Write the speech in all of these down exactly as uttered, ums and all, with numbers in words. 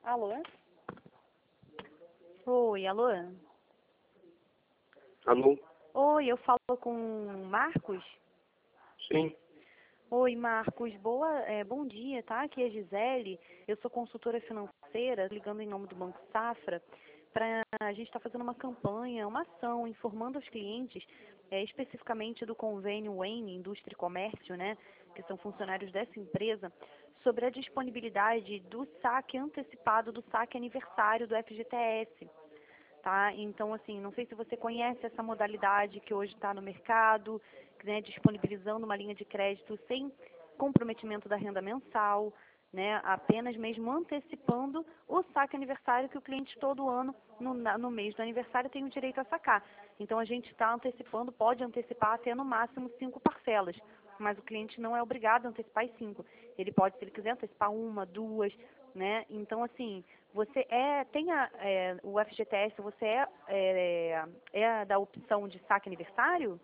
Alô? Oi, alô? Alô? Oi, eu falo com Marcos? Sim. Oi, Marcos. Boa, é, bom dia, tá? Aqui é Gisele. Eu sou consultora financeira, ligando em nome do Banco Safra. Pra, a gente está fazendo uma campanha, uma ação, informando os clientes, é, especificamente do convênio Wayne, Indústria e Comércio, né? Que são funcionários dessa empresa, sobre a disponibilidade do saque antecipado, do saque aniversário do F G T S. Tá? Então, assim, não sei se você conhece essa modalidade que hoje está no mercado, né, disponibilizando uma linha de crédito sem comprometimento da renda mensal, né, apenas mesmo antecipando o saque aniversário que o cliente todo ano, no, na- no mês do aniversário, tem o direito a sacar. Então, a gente está antecipando, pode antecipar até no máximo cinco parcelas, mas o cliente não é obrigado a antecipar as cinco. Ele pode, se ele quiser, antecipar uma, duas, né? Então, assim, você é, tem a, é, o F G T S, você é, é, é da opção de saque aniversário?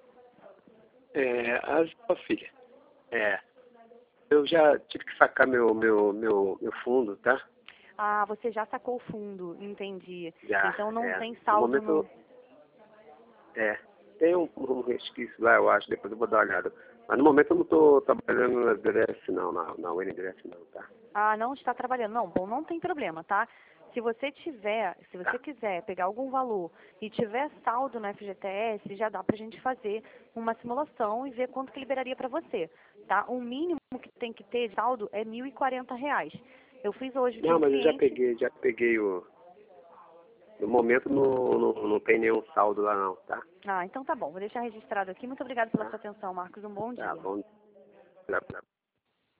É, a sua filha. É. Eu já tive que sacar meu, meu, meu, meu fundo, tá? Ah, você já sacou o fundo, entendi. Já, Então não é. tem No saldo no... momento, é. Tem um, um resquício lá, eu acho, depois eu vou dar uma olhada. Mas no momento eu não estou trabalhando na D R S não, na, na U N D R S não, tá? Ah, não está trabalhando. Não, bom, não tem problema, tá? Se você tiver, se você Tá. quiser pegar algum valor e tiver saldo no F G T S, já dá pra gente fazer uma simulação e ver quanto que liberaria para você, tá? O mínimo que tem que ter de saldo é mil e quarenta reais. Eu fiz hoje de Não, um mas eu já cliente. peguei, já peguei o... No momento não, não, não tem nenhum saldo lá não, tá? Ah, então tá bom, vou deixar registrado aqui. Muito obrigada pela Tá, sua atenção, Marcos. Um bom tá dia. bom.